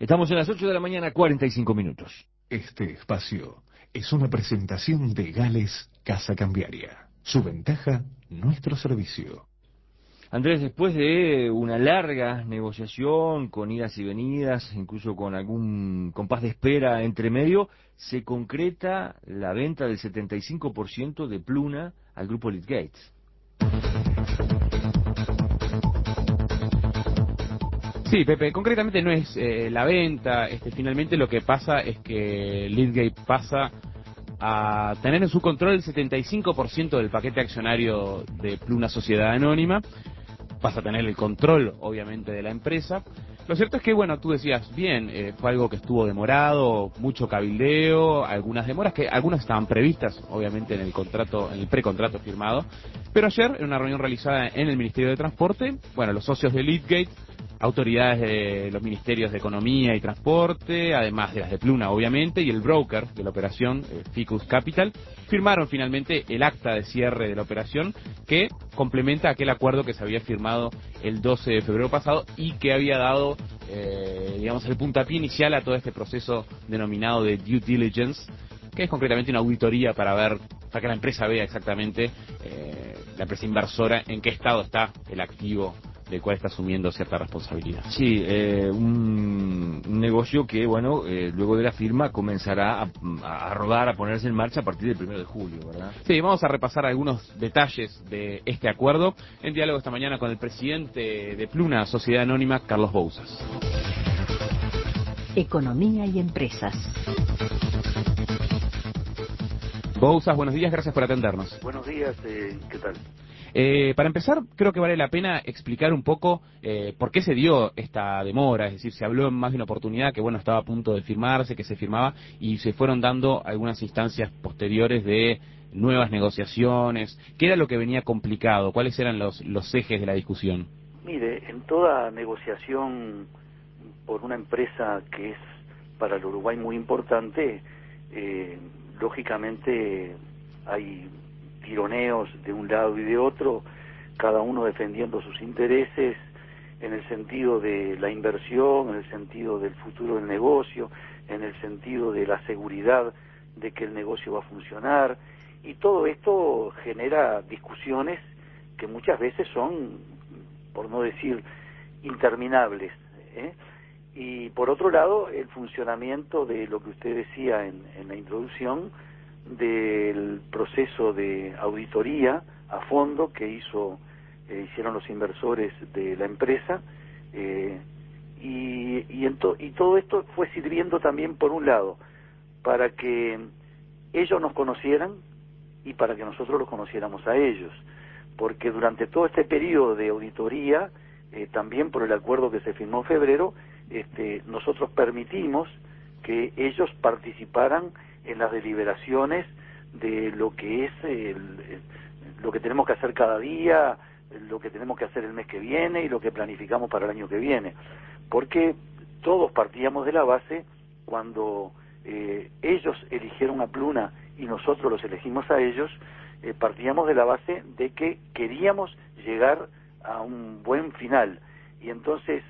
Estamos en las 8 de la mañana, 45 minutos. Este espacio es una presentación de Gales Casa Cambiaria. Su ventaja, nuestro servicio. Andrés, después de una larga negociación, con idas y venidas, incluso con algún compás de espera entre medio, se concreta la venta del 75% de Pluna al grupo Leadgates. Sí, Pepe, concretamente no es la venta, finalmente lo que pasa es que Leadgate pasa a tener en su control el 75% del paquete accionario de Pluna Sociedad Anónima, pasa a tener el control, obviamente, de la empresa. Lo cierto es que, bueno, tú decías bien, fue algo que estuvo demorado, mucho cabildeo, algunas demoras que algunas estaban previstas, obviamente, en el contrato, en el precontrato firmado, pero ayer, en una reunión realizada en el Ministerio de Transporte, bueno, los socios de Leadgate, autoridades de los ministerios de Economía y Transporte, además de las de Pluna, obviamente, y el broker de la operación, Ficus Capital, firmaron finalmente el acta de cierre de la operación que complementa aquel acuerdo que se había firmado el 12 de febrero pasado y que había dado, digamos, el puntapié inicial a todo este proceso denominado de due diligence, que es concretamente una auditoría para que la empresa vea exactamente, la empresa inversora, en qué estado está el activo del cual está asumiendo cierta responsabilidad. Sí, un negocio que, bueno, luego de la firma comenzará a rodar, a ponerse en marcha a partir del 1 de julio, ¿verdad? Sí, vamos a repasar algunos detalles de este acuerdo en diálogo esta mañana con el presidente de Pluna, Sociedad Anónima, Carlos Bouzas. Economía y empresas. Bouzas, buenos días, gracias por atendernos. Buenos días, ¿qué tal? Para empezar, creo que vale la pena explicar un poco por qué se dio esta demora, es decir, se habló en más de una oportunidad que, bueno, estaba a punto de firmarse, que se firmaba, y se fueron dando algunas instancias posteriores de nuevas negociaciones. ¿Qué era lo que venía complicado? ¿Cuáles eran los ejes de la discusión? Mire, en toda negociación por una empresa que es para el Uruguay muy importante, lógicamente hay tironeos de un lado y de otro, cada uno defendiendo sus intereses en el sentido de la inversión, en el sentido del futuro del negocio, en el sentido de la seguridad de que el negocio va a funcionar, y todo esto genera discusiones que muchas veces son, por no decir, interminables, ¿eh? Y por otro lado, el funcionamiento de lo que usted decía en la introducción, del proceso de auditoría a fondo que hicieron los inversores de la empresa, y todo esto fue sirviendo también, por un lado, para que ellos nos conocieran y para que nosotros los conociéramos a ellos, porque durante todo este periodo de auditoría, también por el acuerdo que se firmó en febrero, nosotros permitimos que ellos participaran en las deliberaciones de lo que es lo que tenemos que hacer cada día, lo que tenemos que hacer el mes que viene y lo que planificamos para el año que viene, porque todos partíamos de la base, cuando ellos eligieron a Pluna y nosotros los elegimos a ellos, partíamos de la base de que queríamos llegar a un buen final, y entonces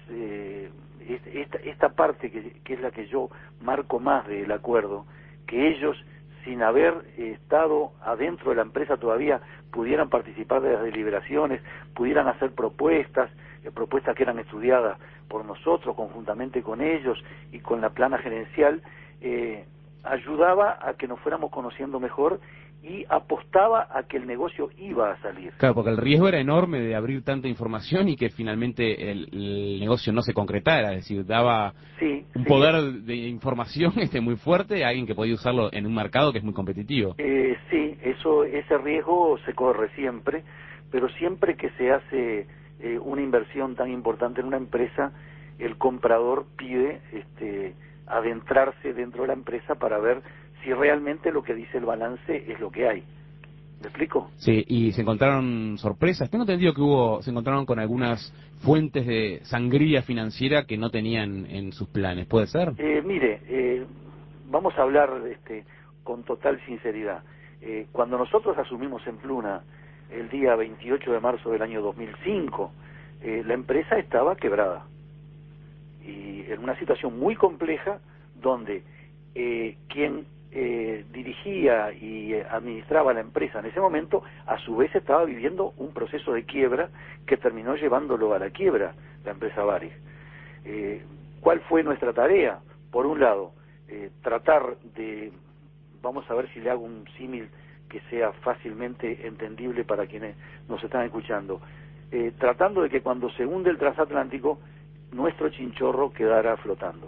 esta parte que es la que yo marco más del acuerdo, que ellos, sin haber estado adentro de la empresa todavía, pudieran participar de las deliberaciones, pudieran hacer propuestas que eran estudiadas por nosotros conjuntamente con ellos y con la plana gerencial, ayudaba a que nos fuéramos conociendo mejor y apostaba a que el negocio iba a salir. Claro, porque el riesgo era enorme de abrir tanta información y que finalmente el negocio no se concretara, es decir, daba un poder de información muy fuerte a alguien que podía usarlo en un mercado que es muy competitivo. Sí, ese riesgo se corre siempre, pero siempre que se hace una inversión tan importante en una empresa, el comprador pide adentrarse dentro de la empresa para ver si realmente lo que dice el balance es lo que hay. ¿Me explico? Sí, y se encontraron sorpresas. Tengo entendido que se encontraron con algunas fuentes de sangría financiera que no tenían en sus planes. ¿Puede ser? Mire, vamos a hablar con total sinceridad. Cuando nosotros asumimos en Pluna el día 28 de marzo del año 2005, la empresa estaba quebrada. y en una situación muy compleja donde quien dirigía y administraba la empresa en ese momento, a su vez estaba viviendo un proceso de quiebra que terminó llevándolo a la quiebra, la empresa Varig. ¿Cuál fue nuestra tarea? Por un lado, tratar de, vamos a ver si le hago un símil que sea fácilmente entendible para quienes nos están escuchando, tratando de que cuando se hunde el transatlántico, nuestro chinchorro quedara flotando.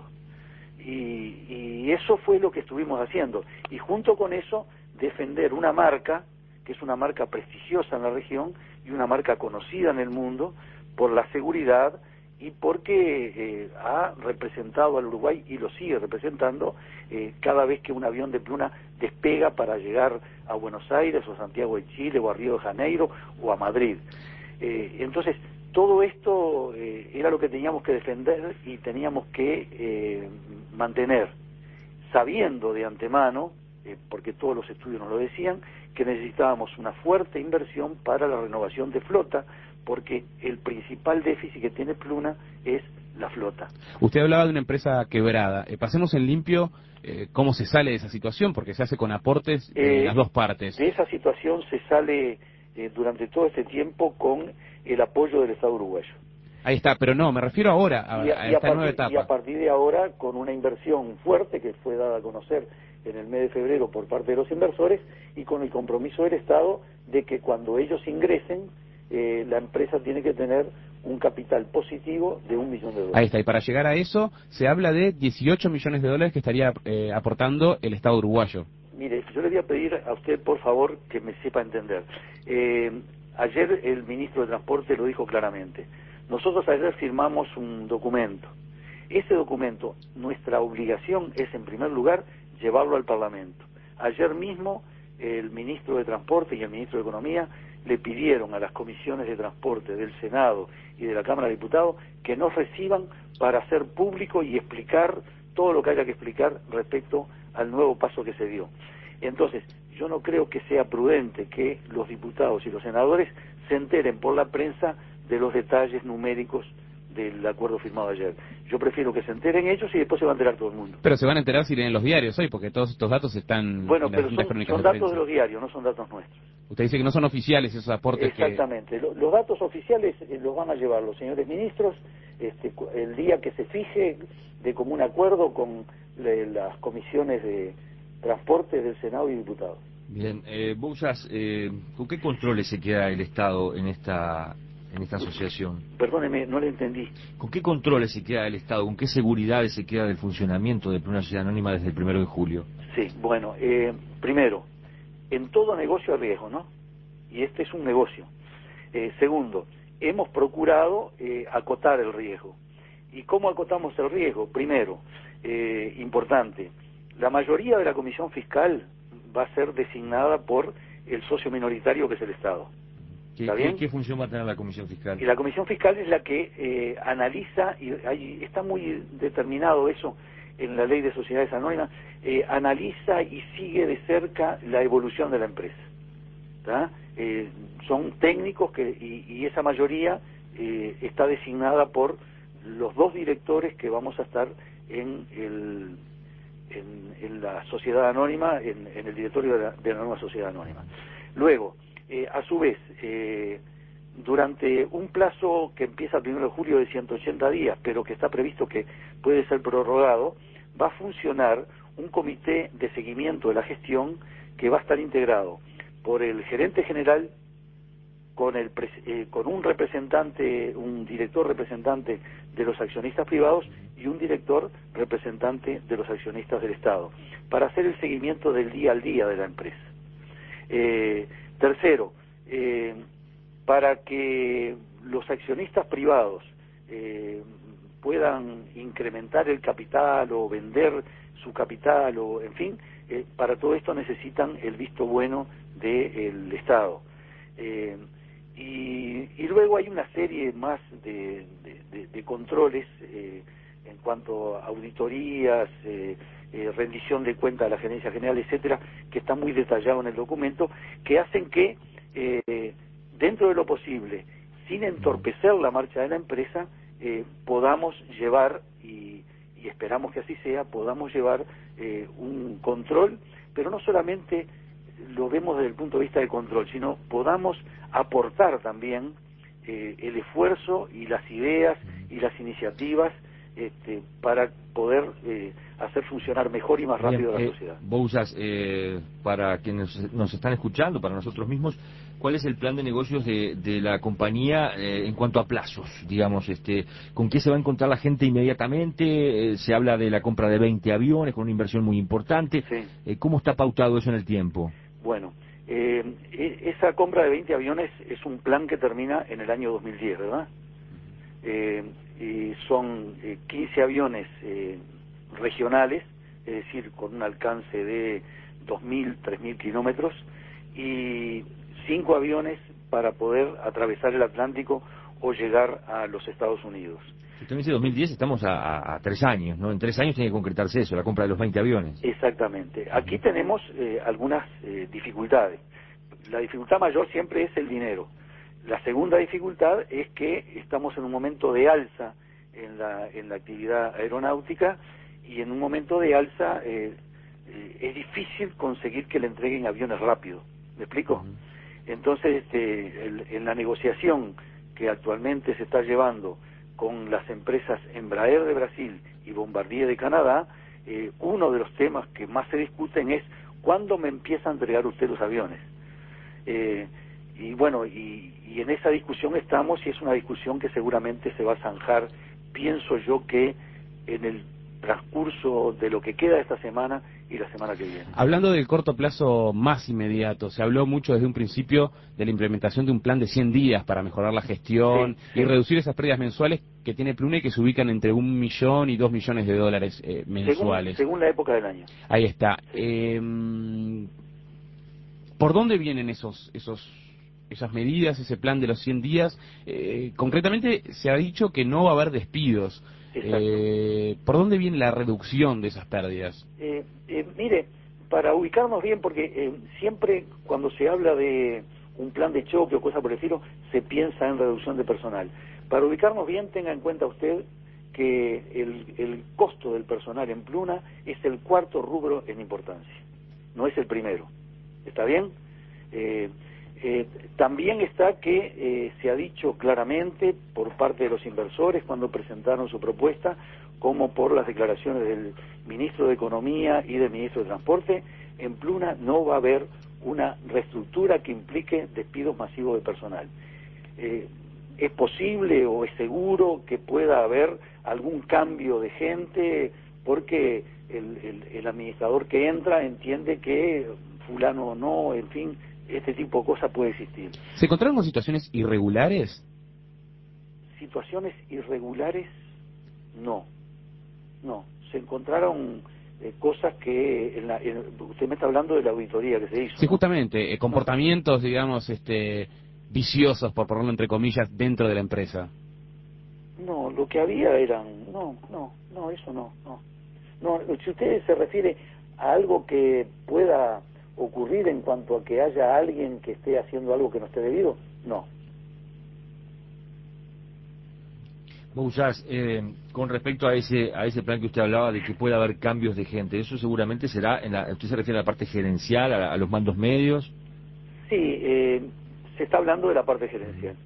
Y eso fue lo que estuvimos haciendo. Y junto con eso, defender una marca, que es una marca prestigiosa en la región y una marca conocida en el mundo por la seguridad y porque ha representado al Uruguay y lo sigue representando cada vez que un avión de Pluna despega para llegar a Buenos Aires o a Santiago de Chile o a Río de Janeiro o a Madrid. Entonces, todo esto era lo que teníamos que defender y teníamos que mantener, sabiendo de antemano, porque todos los estudios nos lo decían, que necesitábamos una fuerte inversión para la renovación de flota, porque el principal déficit que tiene Pluna es la flota. Usted hablaba de una empresa quebrada. Pasemos en limpio cómo se sale de esa situación, porque se hace con aportes de las dos partes. De esa situación se sale durante todo este tiempo con el apoyo del Estado uruguayo. Ahí está, pero no, me refiero ahora a esta nueva etapa. Y a partir de ahora, con una inversión fuerte que fue dada a conocer en el mes de febrero por parte de los inversores y con el compromiso del Estado de que cuando ellos ingresen, la empresa tiene que tener un capital positivo de $1 millón. Ahí está, y para llegar a eso se habla de $18 millones que estaría aportando el Estado uruguayo. Mire, yo le voy a pedir a usted, por favor, que me sepa entender. Ayer el ministro de Transporte lo dijo claramente. Nosotros ayer firmamos un documento. Ese documento, nuestra obligación es, en primer lugar, llevarlo al Parlamento. Ayer mismo, el ministro de Transporte y el ministro de Economía le pidieron a las comisiones de transporte del Senado y de la Cámara de Diputados que nos reciban para hacer público y explicar todo lo que haya que explicar respecto al nuevo paso que se dio. Entonces, yo no creo que sea prudente que los diputados y los senadores se enteren por la prensa de los detalles numéricos del acuerdo firmado ayer. Yo prefiero que se enteren ellos y después se va a enterar todo el mundo. Pero se van a enterar si leen los diarios hoy, porque todos estos datos están bueno, en pero las crónicas son datos de los diarios, no son datos nuestros. Usted dice que no son oficiales esos aportes. Exactamente. Los datos oficiales los van a llevar los señores ministros el día que se fije de común acuerdo con las comisiones de transporte del Senado y diputados. Bien, Bouzas, ¿con qué controles se queda el Estado en esta asociación? Perdóneme, no le entendí. ¿Con qué controles se queda el Estado? ¿Con qué seguridades se queda del funcionamiento de Pluna Sociedad Anónima desde el 1 de julio? Sí, bueno, primero, en todo negocio hay riesgo, ¿no? Y este es un negocio. Segundo, hemos procurado acotar el riesgo. ¿Y cómo acotamos el riesgo? Primero, importante, la mayoría de la comisión fiscal va a ser designada por el socio minoritario que es el Estado. ¿Qué función va a tener la comisión fiscal? Y la comisión fiscal es la que analiza, y está muy determinado eso en la ley de sociedades anónimas, analiza y sigue de cerca la evolución de la empresa. Son técnicos y esa mayoría está designada por los dos directores que vamos a estar en la sociedad anónima, en el directorio de la nueva sociedad anónima. Luego, a su vez, durante un plazo que empieza el 1 de julio de 180 días, pero que está previsto que puede ser prorrogado, va a funcionar un comité de seguimiento de la gestión que va a estar integrado por el gerente general, con un representante, un director representante de los accionistas privados y un director representante de los accionistas del Estado, para hacer el seguimiento del día al día de la empresa. Tercero, para que los accionistas privados puedan incrementar el capital o vender su capital, o en fin, para todo esto necesitan el visto bueno del Estado. Y luego hay una serie más de controles en cuanto a auditorías, rendición de cuentas a la Gerencia General, etcétera, que está muy detallado en el documento, que hacen que, dentro de lo posible, sin entorpecer la marcha de la empresa, podamos llevar, y esperamos que así sea, podamos llevar un control, pero no solamente lo vemos desde el punto de vista del control, sino podamos aportar también el esfuerzo y las ideas y las iniciativas para poder hacer funcionar mejor y más rápido la sociedad. Bouzas, para quienes nos están escuchando, para nosotros mismos, ¿cuál es el plan de negocios de la compañía en cuanto a plazos? Digamos, ¿con qué se va a encontrar la gente inmediatamente? Se habla de la compra de 20 aviones con una inversión muy importante. Sí. ¿Cómo está pautado eso en el tiempo? Bueno, esa compra de 20 aviones es un plan que termina en el año 2010, ¿verdad? Y son 15 aviones regionales, es decir, con un alcance de 2.000, 3.000 kilómetros, y 5 aviones para poder atravesar el Atlántico o llegar a los Estados Unidos. Usted me dice 2010, estamos a 3 años, ¿no? En 3 años tiene que concretarse eso, la compra de los 20 aviones. Exactamente. Aquí tenemos algunas dificultades. La dificultad mayor siempre es el dinero. La segunda dificultad es que estamos en un momento de alza en la actividad aeronáutica, y en un momento de alza es difícil conseguir que le entreguen aviones rápido. ¿Me explico? Entonces, en la negociación que actualmente se está llevando con las empresas Embraer de Brasil y Bombardier de Canadá, uno de los temas que más se discuten es ¿cuándo me empieza a entregar usted los aviones? Y bueno, y en esa discusión estamos, y es una discusión que seguramente se va a zanjar, pienso yo, que en el transcurso de lo que queda esta semana y la semana que viene. Hablando del corto plazo más inmediato, se habló mucho desde un principio de la implementación de un plan de 100 días para mejorar la gestión y reducir esas pérdidas mensuales que tiene Pluna y que se ubican entre $1 millón y $2 millones mensuales. Según la época del año. Ahí está. ¿Por dónde vienen esas medidas, ese plan de los 100 días? Concretamente se ha dicho que no va a haber despidos. ¿Por dónde viene la reducción de esas pérdidas? Mire, para ubicarnos bien, porque siempre cuando se habla de un plan de choque o cosa por el estilo, se piensa en reducción de personal. Para ubicarnos bien, tenga en cuenta usted que el costo del personal en Pluna es el cuarto rubro en importancia, no es el primero. ¿Está bien? También está que se ha dicho claramente por parte de los inversores cuando presentaron su propuesta, como por las declaraciones del ministro de Economía y del ministro de Transporte, en Pluna no va a haber una reestructura que implique despidos masivos de personal. ¿Es posible o es seguro que pueda haber algún cambio de gente porque el administrador que entra entiende que fulano no, en fin, este tipo de cosas puede existir? ¿Se encontraron con situaciones irregulares? Situaciones irregulares, no. Se encontraron cosas que usted me está hablando de la auditoría que se hizo. Sí, justamente, comportamientos, digamos, viciosos, por ponerlo entre comillas, dentro de la empresa. No, lo que había eran... No, eso no. Si usted se refiere a algo que pueda ocurrir en cuanto a que haya alguien que esté haciendo algo que no esté debido, no. Bouzas, con respecto a ese plan que usted hablaba de que pueda haber cambios de gente, eso seguramente será, usted se refiere a la parte gerencial, a los mandos medios. Sí, se está hablando de la parte gerencial.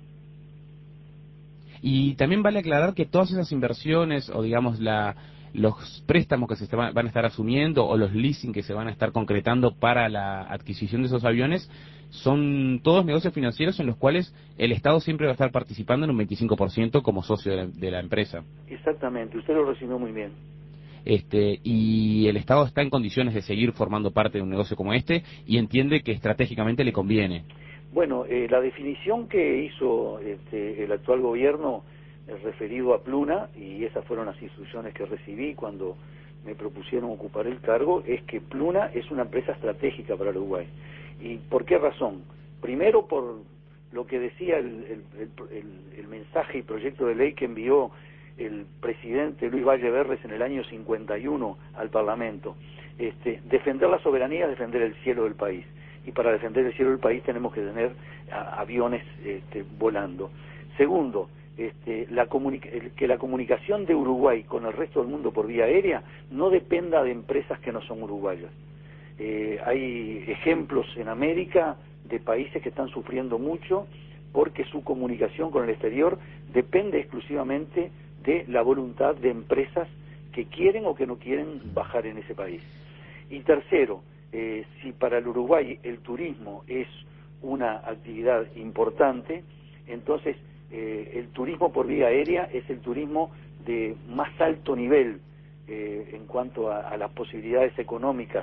Y también vale aclarar que todas esas inversiones, o digamos los préstamos que se van a estar asumiendo, o los leasing que se van a estar concretando para la adquisición de esos aviones, son todos negocios financieros en los cuales el Estado siempre va a estar participando en un 25% como socio de la empresa. Exactamente, usted lo resumió muy bien. Y el Estado está en condiciones de seguir formando parte de un negocio como este y entiende que estratégicamente le conviene. Bueno, la definición que hizo el actual gobierno referido a Pluna, y esas fueron las instrucciones que recibí cuando me propusieron ocupar el cargo, es que Pluna es una empresa estratégica para el Uruguay. ¿Y por qué razón? Primero, por lo que decía el mensaje y proyecto de ley que envió el presidente Luis Valle Berres en el año 51 al Parlamento. Defender la soberanía es defender el cielo del país. Y para defender el cielo del país tenemos que tener aviones volando. Segundo, que la comunicación de Uruguay con el resto del mundo por vía aérea no dependa de empresas que no son uruguayas. Hay ejemplos en América de países que están sufriendo mucho porque su comunicación con el exterior depende exclusivamente de la voluntad de empresas que quieren o que no quieren bajar en ese país. Y tercero, si para el Uruguay el turismo es una actividad importante, entonces el turismo por vía aérea es el turismo de más alto nivel en cuanto a las posibilidades económicas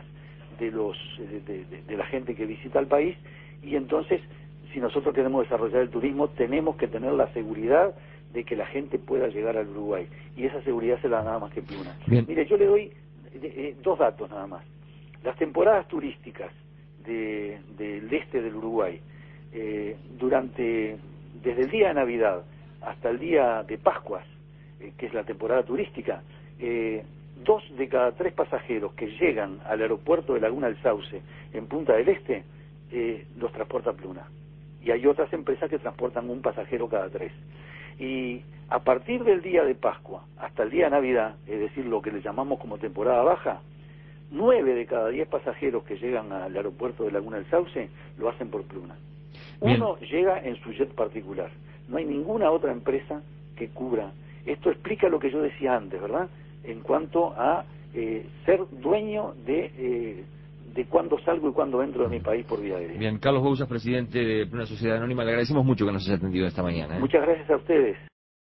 de la gente que visita el país, y entonces si nosotros queremos desarrollar el turismo tenemos que tener la seguridad de que la gente pueda llegar al Uruguay, y esa seguridad se la da nada más que Pluna. Bien. Mire, yo le doy dos datos nada más. Las temporadas turísticas del este del Uruguay, desde el día de Navidad hasta el día de Pascuas, que es la temporada turística, 2 de cada 3 pasajeros que llegan al aeropuerto de Laguna del Sauce en Punta del Este los transporta Pluna, y hay otras empresas que transportan un pasajero cada 3. Y a partir del día de Pascua hasta el día de Navidad, es decir, lo que le llamamos como temporada baja, 9 de cada 10 pasajeros que llegan al aeropuerto de Laguna del Sauce lo hacen por Pluna. Uno llega en su jet particular. No hay ninguna otra empresa que cubra. Esto explica lo que yo decía antes, ¿verdad? En cuanto a ser dueño de cuándo salgo y cuándo entro de mi país por vía aérea. Bien, Carlos Bouzas, presidente de una sociedad anónima, le agradecemos mucho que nos haya atendido esta mañana. Muchas gracias a ustedes.